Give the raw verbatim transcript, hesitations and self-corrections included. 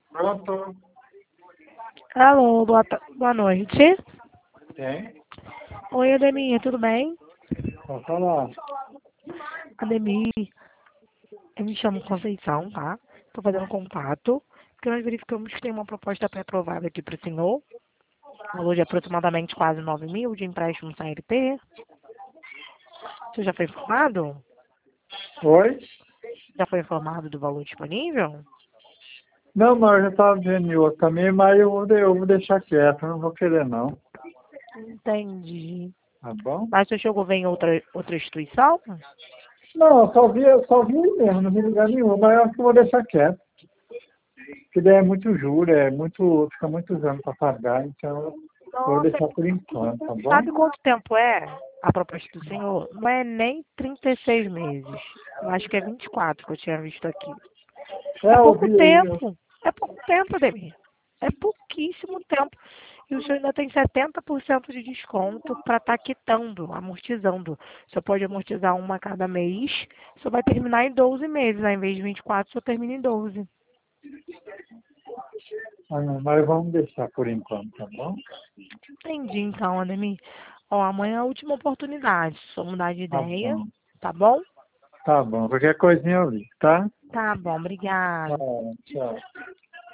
Pronto. Alô, boa, ta- boa noite. Quem? Oi, Ademir, tudo bem? Pode falar. Ademir, eu me chamo Conceição, tá? Tô fazendo contato, porque nós verificamos que tem uma proposta pré-aprovada aqui para o senhor, valor de aproximadamente quase nove mil de empréstimo C L T. Você já foi informado? Oi? Já foi informado do valor disponível? Não, mas eu já estava vendo em outro também, mas eu vou, de- eu vou deixar quieto, eu não vou querer não. Entendi. Tá bom? Mas você chegou a ver em outra, outra instituição? Não, eu só vi, eu só vi aí mesmo, não vi lugar nenhum, mas eu acho que eu vou deixar quieto. Porque daí é muito juro, é muito, fica muitos anos para pagar, então eu vou Nossa, deixar por enquanto, tá bom? sabe quanto tempo é a proposta do senhor? Não é nem trinta e seis meses. Eu acho que é vinte e quatro que eu tinha visto aqui. É, É eu pouco vi aí, eu- tempo. É pouco tempo, Ademir. É pouquíssimo tempo. E o senhor ainda tem setenta por cento de desconto para estar quitando, amortizando. O senhor pode amortizar uma a cada mês. O senhor vai terminar em doze meses. Ao invés de vinte e quatro, o senhor termina em doze. ah, não, mas vamos deixar por enquanto, tá bom? Entendi, então, Ademir. Ó, amanhã é a última oportunidade. Se o senhor mudar de Tá ideia, bom, tá bom? tá bom, qualquer coisinha eu ligo, tá? Tá bom, obrigada. Tchau, tchau.